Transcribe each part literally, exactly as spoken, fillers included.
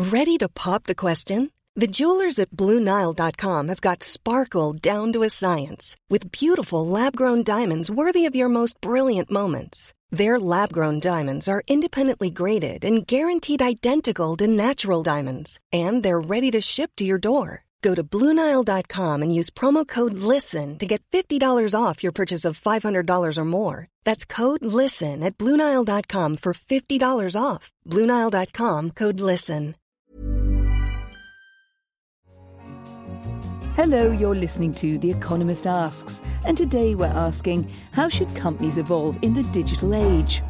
Ready to pop the question? The jewelers at Blue Nile dot com have got sparkle down to a science with beautiful lab-grown diamonds worthy of your most brilliant moments. Their lab-grown diamonds are independently graded and guaranteed identical to natural diamonds, and they're ready to ship to your door. Go to Blue Nile dot com and use promo code LISTEN to get fifty dollars off your purchase of five hundred dollars or more. That's code LISTEN at Blue Nile dot com for fifty dollars off. Blue Nile dot com, code LISTEN. Hello, you're listening to The Economist Asks, and today we're asking, how should companies evolve in the digital age?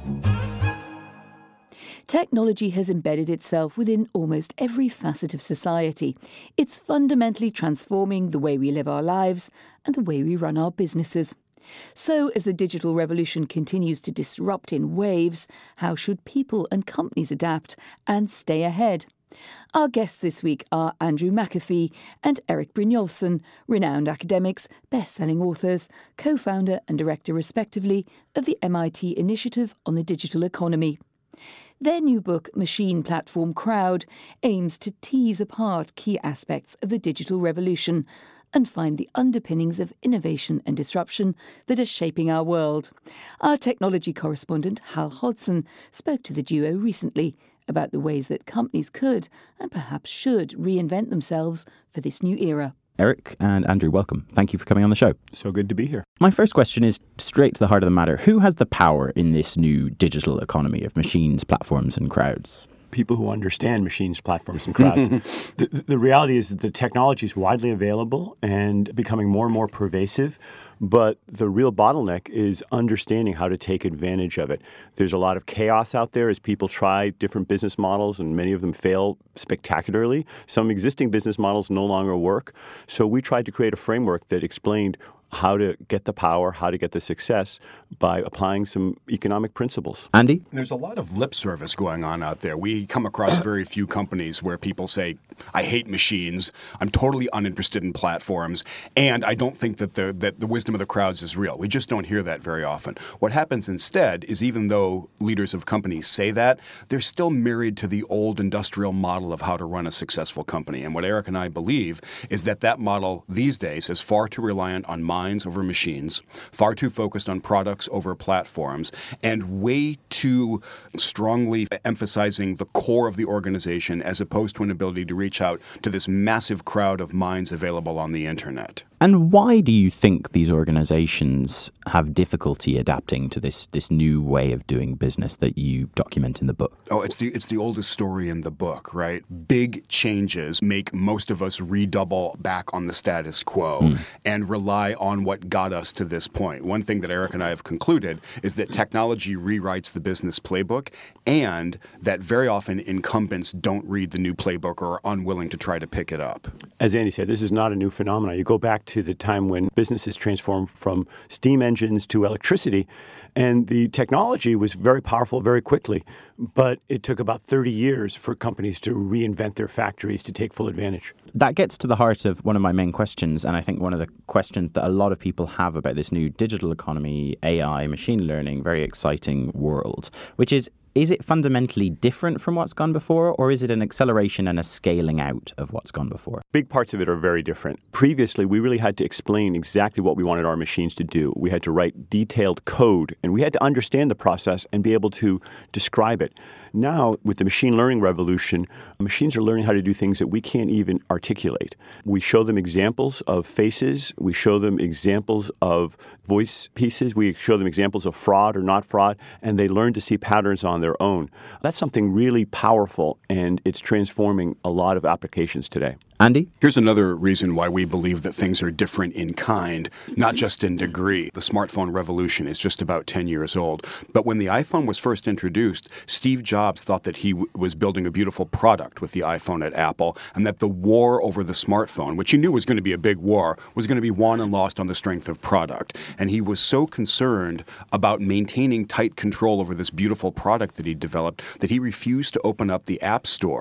Technology has embedded itself within almost every facet of society. It's fundamentally transforming the way we live our lives and the way we run our businesses. So, as the digital revolution continues to disrupt in waves, how should people and companies adapt and stay ahead? Our guests this week are Andrew McAfee and Erik Brynjolfsson, renowned academics, best-selling authors, co-founder and director respectively of the M I T Initiative on the Digital Economy. Their new book, Machine Platform Crowd, aims to tease apart key aspects of the digital revolution and find the underpinnings of innovation and disruption that are shaping our world. Our technology correspondent, Hal Hodson, spoke to the duo recently about the ways that companies could and perhaps should reinvent themselves for this new era. Erik and Andrew, welcome. Thank you for coming on the show. So good to be here. My first question is straight to the heart of the matter. Who has the power in this new digital economy of machines, platforms and crowds? People who understand machines, platforms, and crowds. the, the reality is that the technology is widely available and becoming more and more pervasive, but the real bottleneck is understanding how to take advantage of it. There's a lot of chaos out there as people try different business models, and many of them fail spectacularly. Some existing business models no longer work. So we tried to create a framework that explained how to get the power, how to get the success by applying some economic principles. Andy? There's a lot of lip service going on out there. We come across very few companies where people say, I hate machines, I'm totally uninterested in platforms, and I don't think that the, that the wisdom of the crowds is real. We just don't hear that very often. What happens instead is, even though leaders of companies say that, they're still married to the old industrial model of how to run a successful company. And what Erik and I believe is that that model these days is far too reliant on minds over machines, far too focused on products over platforms, and way too strongly emphasizing the core of the organization as opposed to an ability to reach out to this massive crowd of minds available on the internet. And why do you think these organizations have difficulty adapting to this this new way of doing business that you document in the book? Oh, it's the it's the oldest story in the book, right? Big changes make most of us redouble back on the status quo mm. and rely on what got us to this point. One thing that Erik and I have concluded is that technology rewrites the business playbook, and that very often incumbents don't read the new playbook or are unwilling to try to pick it up. As Andy said, this is not a new phenomenon. You go back to the time when businesses transformed from steam engines to electricity, and the technology was very powerful very quickly, but it took about thirty years for companies to reinvent their factories to take full advantage. That gets to the heart of one of my main questions, and I think one of the questions that a lot of people have about this new digital economy, A I, machine learning, very exciting world, which is, is it fundamentally different from what's gone before, or is it an acceleration and a scaling out of what's gone before? Big parts of it are very different. Previously, we really had to explain exactly what we wanted our machines to do. We had to write detailed code, and we had to understand the process and be able to describe it. Now, with the machine learning revolution, machines are learning how to do things that we can't even articulate. We show them examples of faces. We show them examples of voice pieces. We show them examples of fraud or not fraud, and they learn to see patterns on their own. That's something really powerful, and it's transforming a lot of applications today. Andy? Here's another reason why we believe that things are different in kind, not just in degree. The smartphone revolution is just about ten years old. But when the iPhone was first introduced, Steve Jobs thought that he w- was building a beautiful product with the iPhone at Apple, and that the war over the smartphone, which he knew was going to be a big war, was going to be won and lost on the strength of product. And he was so concerned about maintaining tight control over this beautiful product that he developed that he refused to open up the App Store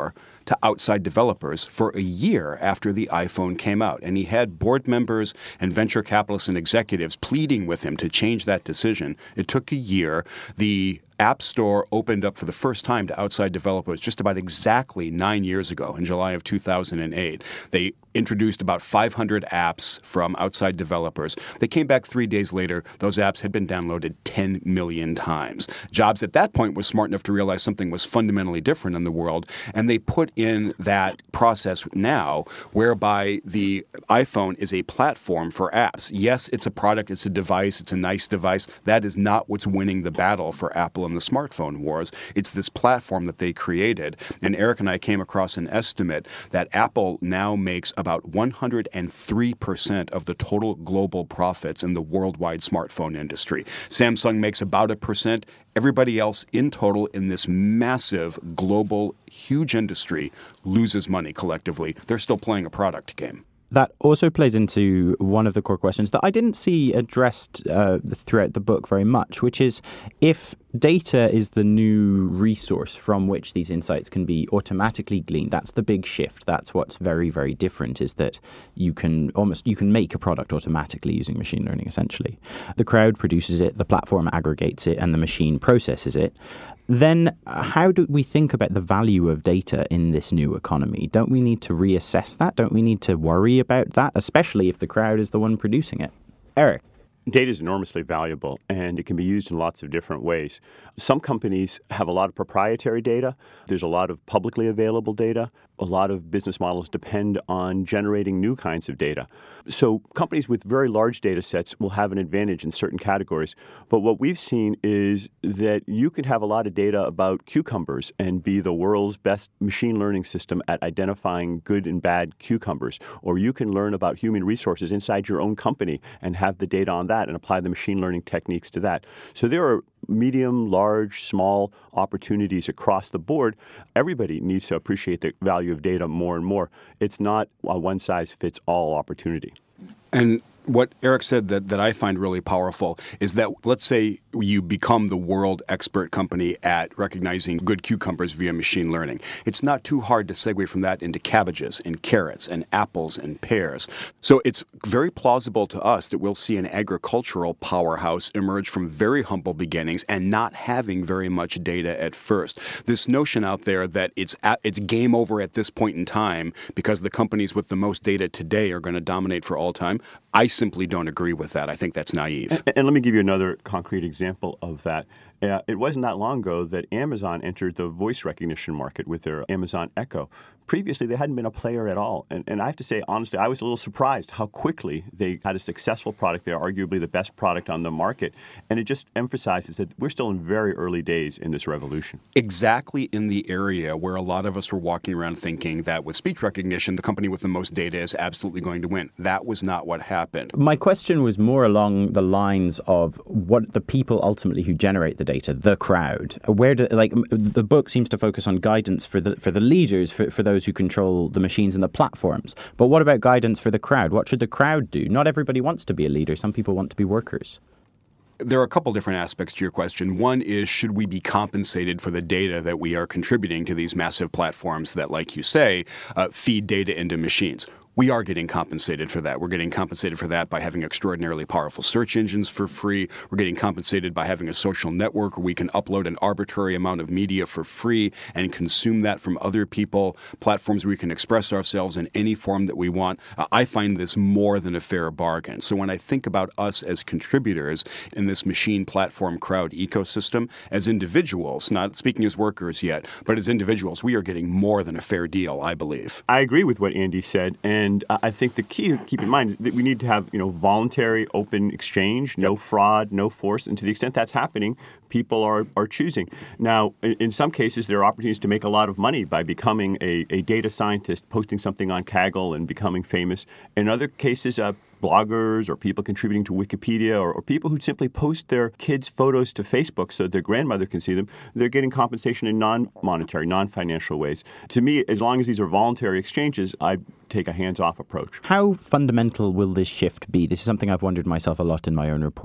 to outside developers for a year after the iPhone came out. And he had board members and venture capitalists and executives pleading with him to change that decision. It took a year. The App Store opened up for the first time to outside developers just about exactly nine years ago, in July of two thousand eight. They introduced about five hundred apps from outside developers. They came back three days later. Those apps had been downloaded ten million times. Jobs at that point was smart enough to realize something was fundamentally different in the world, and they put in that process now whereby the iPhone is a platform for apps. Yes, it's a product, it's a device, it's a nice device. That is not what's winning the battle for Apple in the smartphone wars. It's this platform that they created. And Eric and I came across an estimate that Apple now makes about one hundred three percent of the total global profits in the worldwide smartphone industry. Samsung makes about a percent. Everybody else in total in this massive, global, huge industry loses money collectively. They're still playing a product game. That also plays into one of the core questions that I didn't see addressed uh, throughout the book very much, which is if data is the new resource from which these insights can be automatically gleaned. That's the big shift. That's what's very, very different, is that you can almost you can make a product automatically using machine learning, essentially. The crowd produces it, the platform aggregates it, and the machine processes it. Then how do we think about the value of data in this new economy? Don't we need to reassess that? Don't we need to worry about that, especially if the crowd is the one producing it? Eric? Data is enormously valuable, and it can be used in lots of different ways. Some companies have a lot of proprietary data. There's a lot of publicly available data. A lot of business models depend on generating new kinds of data. So companies with very large data sets will have an advantage in certain categories. But what we've seen is that you can have a lot of data about cucumbers and be the world's best machine learning system at identifying good and bad cucumbers. Or you can learn about human resources inside your own company and have the data on that and apply the machine learning techniques to that. So there are medium, large, small opportunities across the board. Everybody needs to appreciate the value of data more and more. It's not a one-size-fits-all opportunity. And what Eric said that, that I find really powerful is that, let's say you become the world expert company at recognizing good cucumbers via machine learning. It's not too hard to segue from that into cabbages and carrots and apples and pears. So it's very plausible to us that we'll see an agricultural powerhouse emerge from very humble beginnings and not having very much data at first. This notion out there that it's at, it's game over at this point in time because the companies with the most data today are going to dominate for all time, I simply don't agree with that. I think that's naive. And, and let me give you another concrete example of that. Uh, it wasn't that long ago that Amazon entered the voice recognition market with their Amazon Echo. Previously, they hadn't been a player at all. And, and I have to say, honestly, I was a little surprised how quickly they had a successful product there, arguably the best product on the market. And it just emphasizes that we're still in very early days in this revolution. Exactly in the area where a lot of us were walking around thinking that with speech recognition, the company with the most data is absolutely going to win. That was not what happened. My question was more along the lines of what the people ultimately who generate the data, the crowd. Where do, like the book seems to focus on guidance for the for the leaders, for, for those who control the machines and the platforms. But what about guidance for the crowd? What should the crowd do? Not everybody wants to be a leader. Some people want to be workers. There are a couple different aspects to your question. One is, should we be compensated for the data that we are contributing to these massive platforms that, like you say, uh, feed data into machines? We are getting compensated for that. We're getting compensated for that by having extraordinarily powerful search engines for free. We're getting compensated by having a social network where we can upload an arbitrary amount of media for free and consume that from other people, platforms where we can express ourselves in any form that we want. Uh, I find this more than a fair bargain. So when I think about us as contributors in this machine platform crowd ecosystem, as individuals, not speaking as workers yet, but as individuals, we are getting more than a fair deal, I believe. I agree with what Andy said. And And I think the key to keep in mind is that we need to have, you know, voluntary, open exchange, no fraud, no force. And to the extent that's happening, people are, are choosing. Now, in, in some cases, there are opportunities to make a lot of money by becoming a, a data scientist, posting something on Kaggle and becoming famous. In other cases, uh, bloggers or people contributing to Wikipedia or, or people who simply post their kids' photos to Facebook so their grandmother can see them, they're getting compensation in non-monetary, non-financial ways. To me, as long as these are voluntary exchanges, I'd take a hands-off approach. How fundamental will this shift be? This is something I've wondered myself a lot in my own reporting.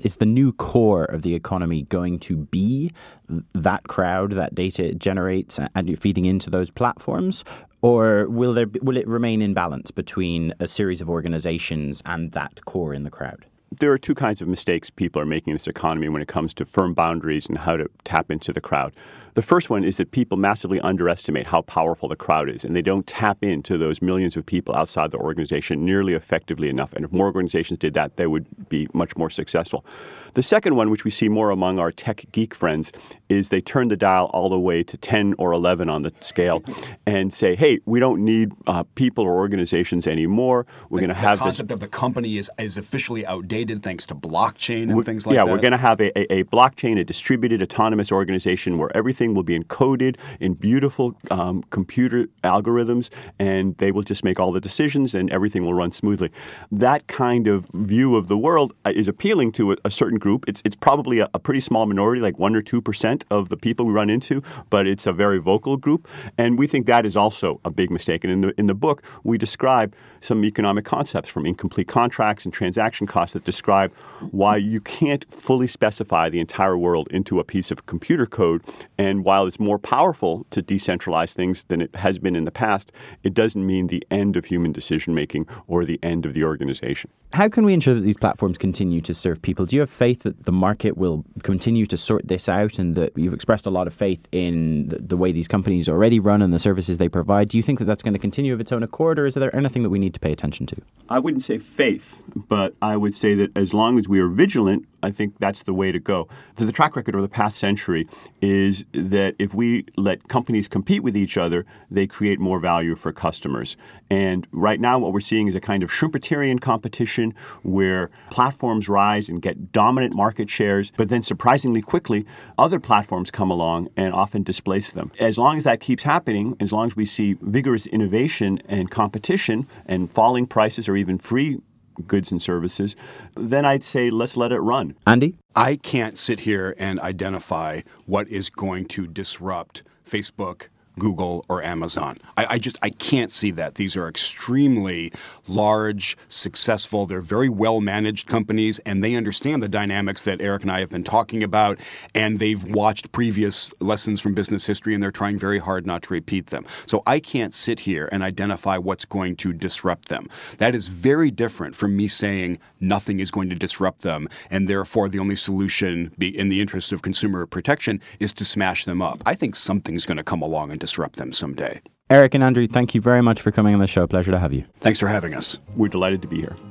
is the new core of the economy going to be that crowd, that data it generates, and you're feeding into those platforms? Or will there be, will it remain in balance between a series of organizations and that core in the crowd? There are two kinds of mistakes people are making in this economy when it comes to firm boundaries and how to tap into the crowd. The first one is that people massively underestimate how powerful the crowd is, and they don't tap into those millions of people outside the organization nearly effectively enough. And if more organizations did that, they would be much more successful. The second one, which we see more among our tech geek friends, is they turn the dial all the way to ten or eleven on the scale and say, hey, we don't need uh, people or organizations anymore. We're going to have the concept this- of the company is, is officially outdated thanks to blockchain and we, things like yeah, that. Yeah, we're going to have a, a, a blockchain, a distributed autonomous organization where everything will be encoded in beautiful um, computer algorithms, and they will just make all the decisions and everything will run smoothly. That kind of view of the world is appealing to a, a certain group. It's it's probably a, a pretty small minority, like one or two percent of the people we run into, but it's a very vocal group, and we think that is also a big mistake. And in the in the book, we describe some economic concepts from incomplete contracts and transaction costs that describe why you can't fully specify the entire world into a piece of computer code. And while it's more powerful to decentralize things than it has been in the past, it doesn't mean the end of human decision-making or the end of the organization. How can we ensure that these platforms continue to serve people? Do you have faith that the market will continue to sort this out, and that you've expressed a lot of faith in the, the way these companies already run and the services they provide? Do you think that that's going to continue of its own accord, or is there anything that we need to pay attention to? I wouldn't say faith, but I would say that as long as we are vigilant, I think that's the way to go. So the track record over the past century is that if we let companies compete with each other, they create more value for customers. And right now what we're seeing is a kind of Schumpeterian competition where platforms rise and get dominant market shares, but then surprisingly quickly, other platforms come along and often displace them. As long as that keeps happening, as long as we see vigorous innovation and competition and falling prices or even free goods and services, then I'd say let's let it run. Andy? I can't sit here and identify what is going to disrupt Facebook, Google, or Amazon. I, I just I can't see that. These are extremely large, successful, they're very well-managed companies, and they understand the dynamics that Eric and I have been talking about, and they've watched previous lessons from business history, and they're trying very hard not to repeat them. So I can't sit here and identify what's going to disrupt them. That is very different from me saying nothing is going to disrupt them, and therefore the only solution be in the interest of consumer protection is to smash them up. I think something's going to come along and disrupt them someday. Eric and Andrew, thank you very much for coming on the show. Pleasure to have you. Thanks for having us. We're delighted to be here.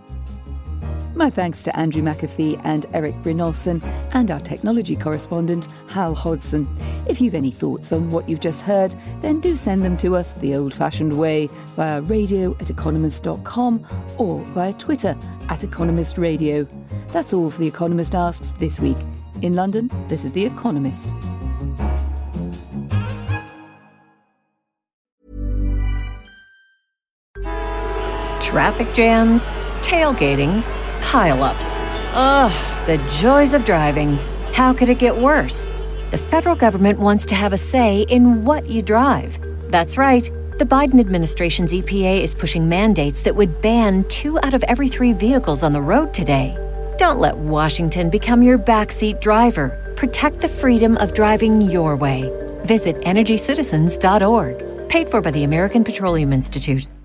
My thanks to Andrew McAfee and Eric Brynjolfsson and our technology correspondent, Hal Hodson. If you've any thoughts on what you've just heard, then do send them to us the old-fashioned way via radio at economist dot com or via Twitter at Economist Radio. That's all for The Economist Asks this week. In London, this is The Economist. Traffic jams, tailgating, pile-ups. Ugh, the joys of driving. How could it get worse? The federal government wants to have a say in what you drive. That's right. The Biden administration's E P A is pushing mandates that would ban two out of every three vehicles on the road today. Don't let Washington become your backseat driver. Protect the freedom of driving your way. Visit energy citizens dot org. Paid for by the American Petroleum Institute.